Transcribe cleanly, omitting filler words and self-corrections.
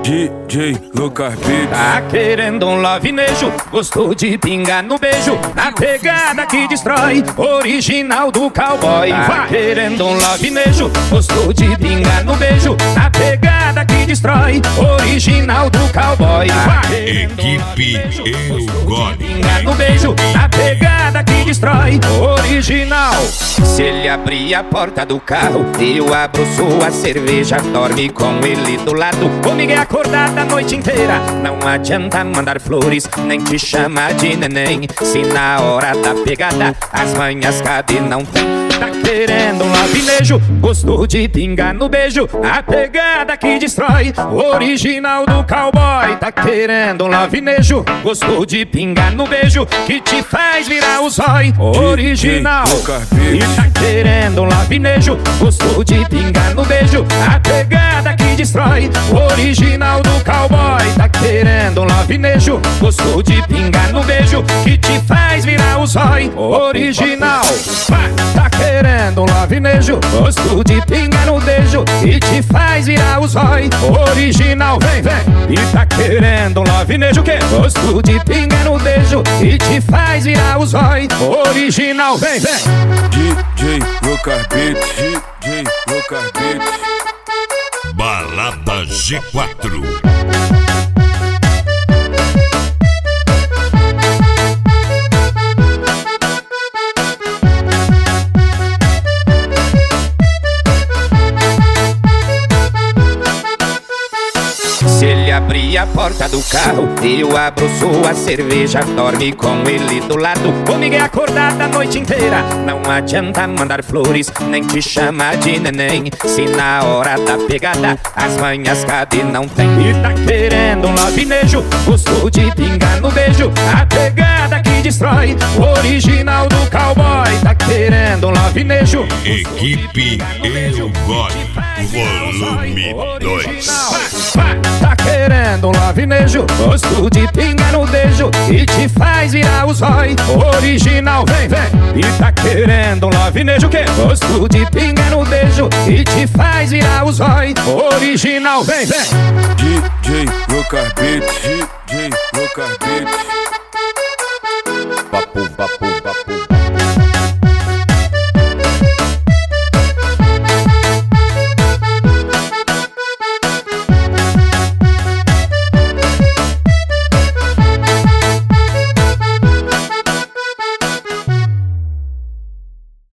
DJ Lucas Beats. Tá querendo um lovinejo, gostou de pingar no beijo, na pegada que destrói, original do cowboy. Tá querendo um lovinejo, gostou de pingar no beijo, na pegada que destrói, original do cowboy. Equipe Eu Gosto. Pingar no beijo, na pegada que destrói, original. Se ele abrir a porta do carro, eu abro sua cerveja, dorme com ele do lado, comigo é acordada a noite inteira. Não adianta mandar flores, nem te chamar de neném, se na hora da pegada as manhas cadê não tem. Tá querendo um lovinejo, gostou de pingar no beijo, a pegada que destrói, original do cowboy. Tá querendo um lovinejo, gostou de pingar no beijo, que te faz virar o zói, original. E tá querendo um lovinejo, gostou de pingar no beijo, a pegada que destrói, original do cowboy. Tá querendo um lovinejo, gostou de pingar no beijo, que te faz virar o zói, original. Tá querendo um lovinejo, gosto de pingar no beijo, e te faz virar o zói, original, vem, vem. E tá querendo um lovinejo que gosto de pingar no beijo, e te faz virar o zói, original, vem, vem. DJ Lucas Beats. DJ Lucas Beats. Balada G4. Se ele abrir a porta do carro, eu abro sua cerveja, dorme com ele do lado, comigo é acordada a noite inteira. Não adianta mandar flores, nem te chamar de neném, se na hora da pegada as manhas cadê não tem. E tá querendo um lovinejo, gostou de pingar no beijo, a pegada que destrói, original do cowboy. Tá querendo um lovinejo, Equipe Eu Gosto, volume 2. Tá querendo um lovinejo, gosto de pingar no beijo, e te faz virar o zói, original, vem, vem. E tá querendo um lovinejo que gosto de pingar no beijo, e te faz virar o zói, original, vem, vem. DJ Lucas Beats. DJ Lucas Beats. Papo, papo.